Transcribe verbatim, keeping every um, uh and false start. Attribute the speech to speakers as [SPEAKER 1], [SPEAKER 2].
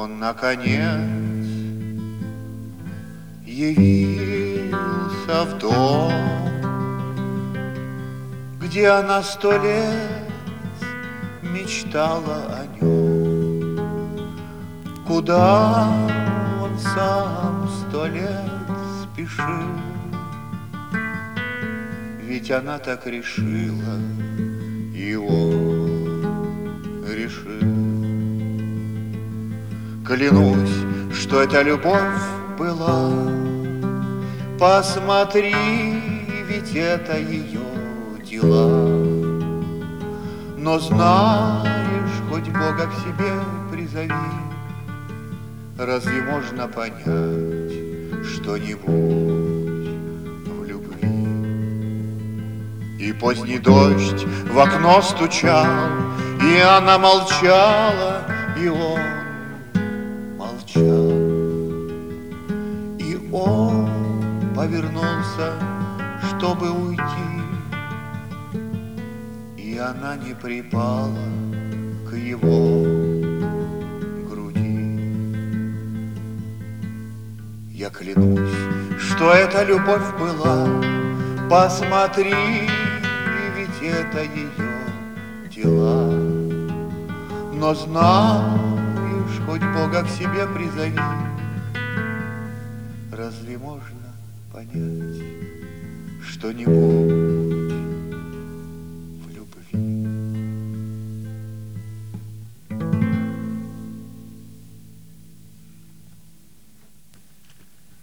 [SPEAKER 1] он, наконец, явился в дом, где она сто лет мечтала о нем, куда он сам сто лет спешил. Ведь она так решила, и он решил. Клянусь, что эта любовь была, посмотри, ведь это ее дела. Но знаешь, хоть Бога к себе призови, разве можно понять что-нибудь в любви? И поздний дождь в окно стучал, и она молчала, и он молчал. И он повернулся, чтобы уйти, и она не припала к его груди. Я клянусь, что эта любовь была, посмотри, ведь это ее дела. Но знаешь, хоть Бога к себе призови, разве можно понять что-нибудь